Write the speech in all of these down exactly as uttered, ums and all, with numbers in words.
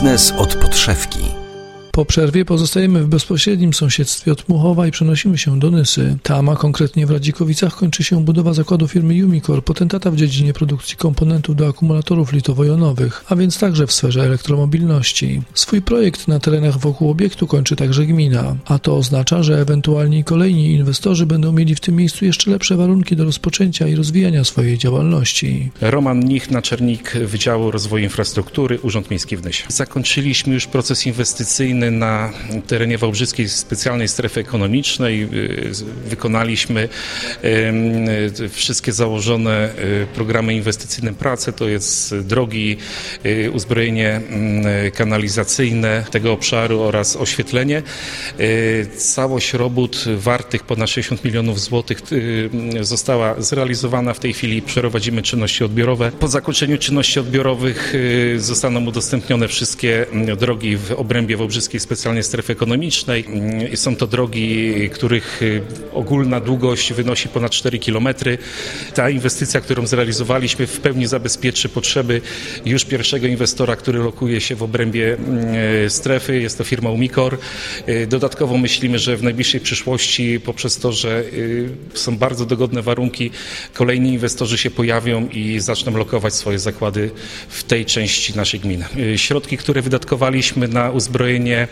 Biznes od podszewki. Po przerwie pozostajemy w bezpośrednim sąsiedztwie od Muchowa i przenosimy się do Nysy. Tam, a konkretnie w Radzikowicach, kończy się budowa zakładu firmy Umicore, potentata w dziedzinie produkcji komponentów do akumulatorów litowo-jonowych, a więc także w sferze elektromobilności. Swój projekt na terenach wokół obiektu kończy także gmina, a to oznacza, że ewentualni kolejni inwestorzy będą mieli w tym miejscu jeszcze lepsze warunki do rozpoczęcia i rozwijania swojej działalności. Roman Nich, naczelnik Wydziału Rozwoju Infrastruktury, Urząd Miejski w Nysie. Zakończyliśmy już proces inwestycyjny na terenie Wałbrzyskiej Specjalnej Strefy Ekonomicznej. Wykonaliśmy wszystkie założone programy inwestycyjne prace, to jest drogi, uzbrojenie kanalizacyjne tego obszaru oraz oświetlenie. Całość robót wartych ponad sześćdziesiąt milionów złotych została zrealizowana. W tej chwili przeprowadzimy czynności odbiorowe. Po zakończeniu czynności odbiorowych zostaną udostępnione wszystkie drogi w obrębie Wałbrzyskiej Specjalnej Strefy Ekonomicznej. Są to drogi, których ogólna długość wynosi ponad cztery kilometry. Ta inwestycja, którą zrealizowaliśmy, w pełni zabezpieczy potrzeby już pierwszego inwestora, który lokuje się w obrębie strefy. Jest to firma Umicore. Dodatkowo myślimy, że w najbliższej przyszłości, poprzez to, że są bardzo dogodne warunki, kolejni inwestorzy się pojawią i zaczną lokować swoje zakłady w tej części naszej gminy. Środki, które wydatkowaliśmy na uzbrojenie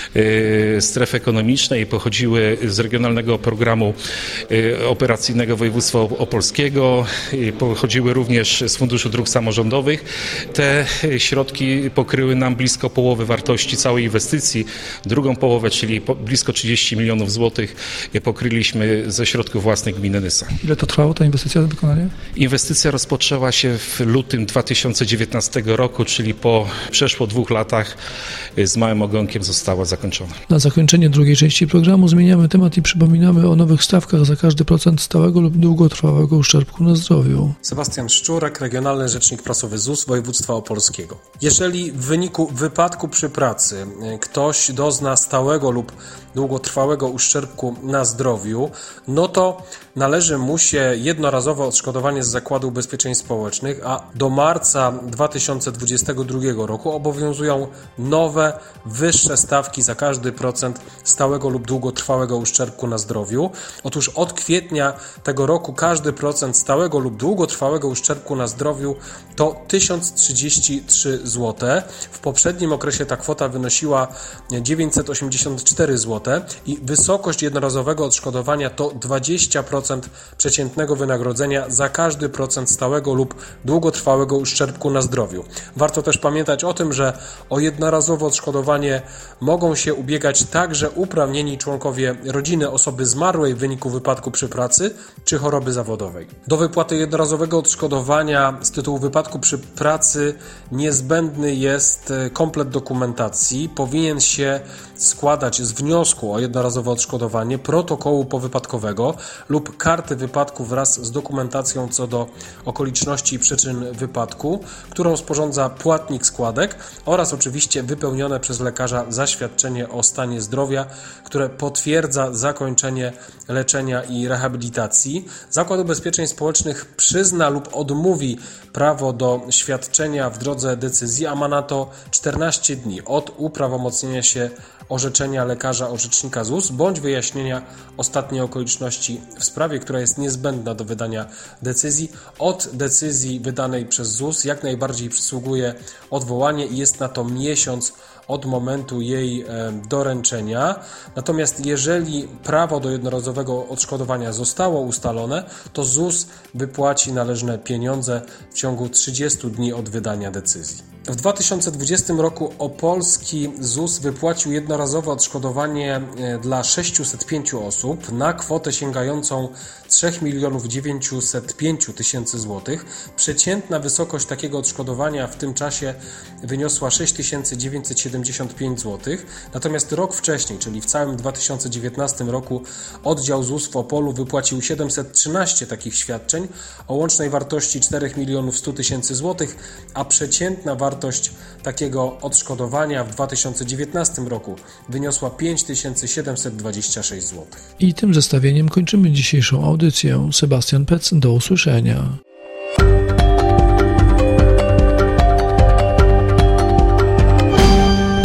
strefy ekonomicznej, pochodziły z regionalnego programu operacyjnego województwa opolskiego, pochodziły również z Funduszu Dróg Samorządowych. Te środki pokryły nam blisko połowy wartości całej inwestycji. Drugą połowę, czyli blisko trzydzieści milionów złotych, pokryliśmy ze środków własnych gminy Nysa. Ile to trwało, ta inwestycja do wykonania? Inwestycja rozpoczęła się w lutym dwa tysiące dziewiętnastego roku, czyli po przeszło dwóch latach z małym ogonkiem została zakończona. Na zakończenie drugiej części programu zmieniamy temat i przypominamy o nowych stawkach za każdy procent stałego lub długotrwałego uszczerbku na zdrowiu. Sebastian Szczurek, Regionalny Rzecznik Prasowy Z U S Województwa Opolskiego. Jeżeli w wyniku wypadku przy pracy ktoś dozna stałego lub długotrwałego uszczerbku na zdrowiu, no to należy mu się jednorazowe odszkodowanie z Zakładu Ubezpieczeń Społecznych, a do marca dwa tysiące dwudziestego drugiego roku obowiązują nowe, wyższe stawki za każdy procent stałego lub długotrwałego uszczerbku na zdrowiu. Otóż od kwietnia tego roku każdy procent stałego lub długotrwałego uszczerbku na zdrowiu to tysiąc trzydzieści trzy złote. W poprzednim okresie ta kwota wynosiła dziewięćset osiemdziesiąt cztery złote i wysokość jednorazowego odszkodowania to dwadzieścia procent przeciętnego wynagrodzenia za każdy procent stałego lub długotrwałego uszczerbku na zdrowiu. Warto też pamiętać o tym, że o jednorazowe odszkodowanie mogą się ubiegać także uprawnieni członkowie rodziny osoby zmarłej w wyniku wypadku przy pracy czy choroby zawodowej. Do wypłaty jednorazowego odszkodowania z tytułu wypadku przy pracy niezbędny jest komplet dokumentacji. Powinien się składać z wniosku o jednorazowe odszkodowanie, protokołu powypadkowego lub karty wypadku wraz z dokumentacją co do okoliczności i przyczyn wypadku, którą sporządza płatnik składek, oraz oczywiście wypełnione przez lekarza zaświadczenie o stanie zdrowia, które potwierdza zakończenie leczenia i rehabilitacji. Zakład Ubezpieczeń Społecznych przyzna lub odmówi prawo do świadczenia w drodze decyzji, a ma na to czternaście dni od uprawomocnienia się orzeczenia lekarza orzecznika Z U S bądź wyjaśnienia ostatniej okoliczności w sprawie, która jest niezbędna do wydania decyzji. Od decyzji wydanej przez Z U S jak najbardziej przysługuje odwołanie i jest na to miesiąc od momentu jej doręczenia. Natomiast jeżeli prawo do jednorazowego odszkodowania zostało ustalone, to Z U S wypłaci należne pieniądze w ciągu trzydziestu dni od wydania decyzji. W dwa tysiące dwudziestym roku opolski Z U S wypłacił jednorazowe odszkodowanie dla sześciuset pięciu osób na kwotę sięgającą trzy miliony dziewięćset pięć tysięcy złotych. Przeciętna wysokość takiego odszkodowania w tym czasie wyniosła sześć tysięcy dziewięćset siedemdziesiąt pięć złotych. Natomiast rok wcześniej, czyli w całym dwa tysiące dziewiętnastym roku, oddział Z U S w Opolu wypłacił siedemset trzynaście takich świadczeń o łącznej wartości cztery miliony sto tysięcy złotych, a przeciętna wartość takiego odszkodowania w dwa tysiące dziewiętnastym roku wyniosła pięć tysięcy siedemset dwadzieścia sześć złotych. I tym zestawieniem kończymy dzisiejszą audycję. Sebastian Pec, do usłyszenia.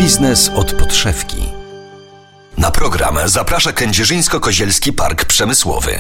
Biznes od podszewki. Na program zaprasza Kędzierzyńsko-Kozielski Park Przemysłowy.